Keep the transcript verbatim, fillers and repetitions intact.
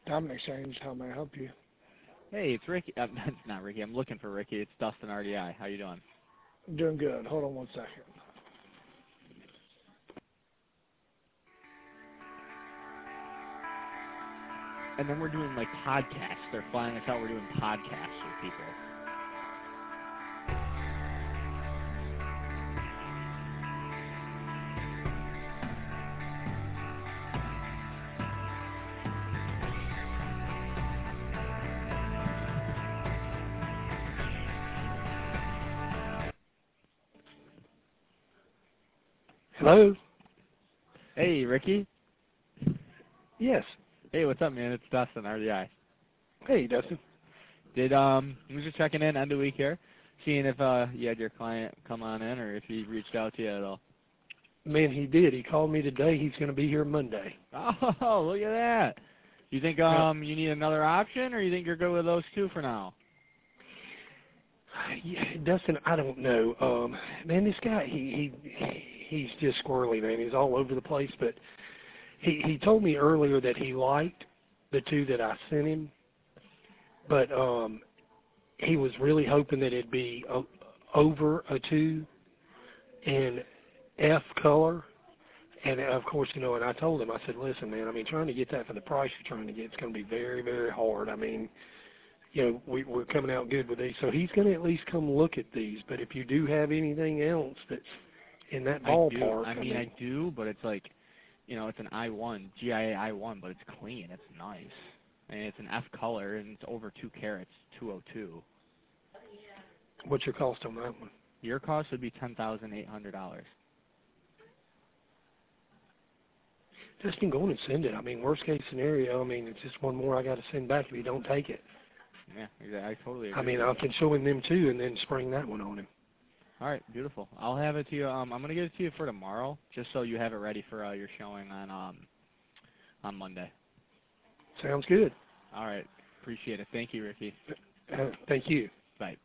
Diamond Exchange, how may I help you? Hey, it's Ricky. Uh, it's not Ricky. I'm looking for Ricky. It's Dustin R D I. How you doing? Doing good. Hold on one second. And then we're doing like podcasts. They're flying us out. We're doing podcasts with people. Hello? Hey, Ricky. Yes. Hey, what's up, man? It's Dustin R D I. Hey, Dustin. Did um, I was just checking in end of week here, seeing if uh you had your client come on in or if he reached out to you at all. Man, he did. He called me today. He's going to be here Monday. Oh, look at that. You think Yeah. um you need another option, or you think you're good with those two for now? Yeah, Dustin, I don't know. Um, man, this guy, he, he he's just squirrely, man. He's all over the place. But he, he told me earlier that he liked the two that I sent him. But um, he was really hoping that it'd be o over a two in F color. And of course, you know, and I told him, I said, listen, man, I mean, trying to get that for the price you're trying to get, it's going to be very, very hard. I mean, you know, we, we're coming out good with these. So he's going to at least come look at these. But if you do have anything else that's in that I do. ballpark, I I mean, mean, I do, but it's like, you know, it's an I one, G I A I one, but it's clean. It's nice. I mean, it's an F color, and it's over two carats, two oh two. what's your cost on that one? Your cost would be ten thousand eight hundred dollars. Just can go on and send it. I mean, worst case scenario, I mean, it's just one more I got to send back if you don't take it. Yeah, exactly. I totally agree. I mean, with I you. can show him them too and then spring that one on him. All right, beautiful. I'll have it to you. Um, I'm gonna get it to you for tomorrow, just so you have it ready for uh, your showing on um on Monday. Sounds good. All right, appreciate it. Thank you, Ricky. Uh, thank you. Bye.